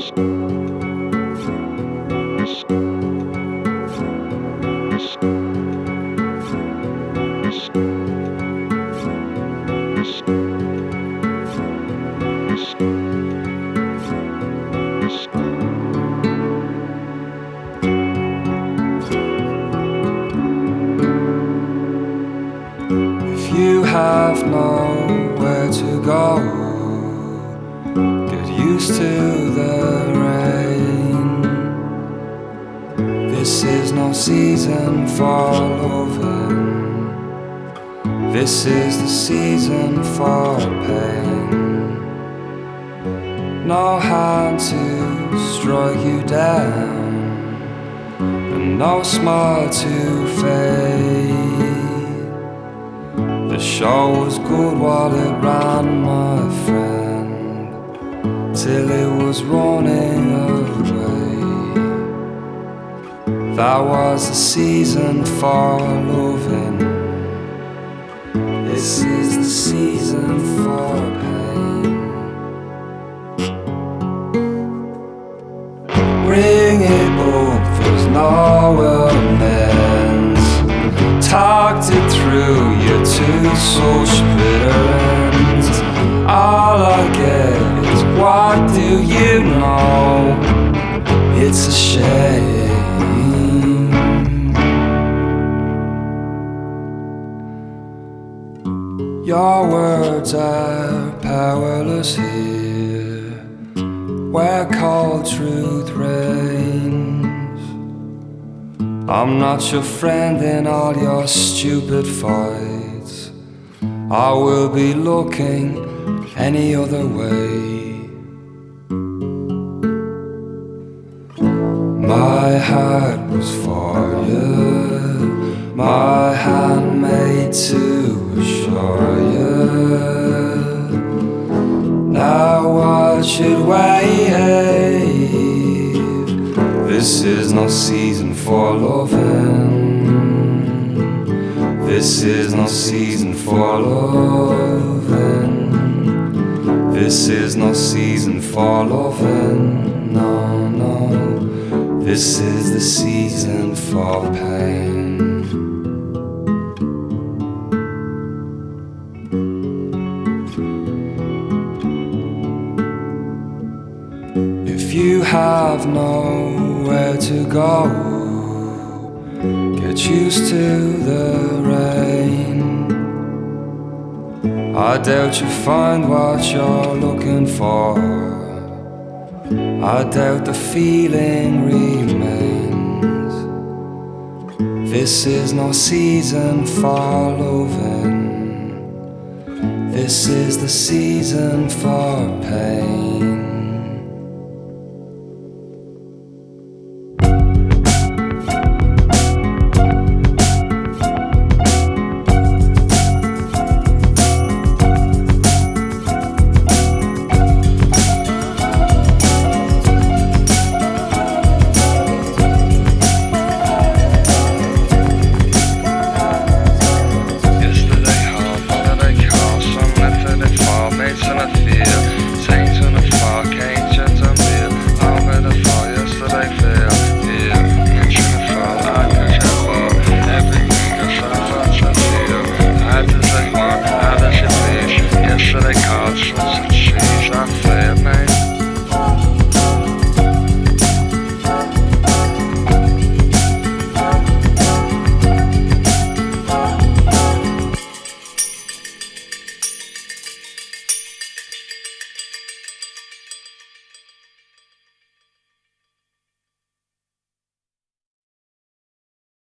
If you have nowhere to go, get used to the rain. This is no season for loving. This is the season for pain. No hand to strike you down, and no smile to fade. The show was good while it ran, my friend, till it was running away. That was the season for loving. This is the season for pain. Ring it up, there's no amends. Talked it through your two such bitter ends. All I get is, what do you know? It's a shame. Your words are powerless here, where cold truth reigns. I'm not your friend in all your stupid fights. I will be looking any other way. My heart was for you, my hand made to assure you. Now watch it wave. This is no season for loving. This is no season for loving. This is no season for loving. No, no. This is the season for pain. If you have nowhere to go, get used to the rain. I doubt you find what you're looking for. I doubt the feeling remains. This is no season for loving. This is the season for pain.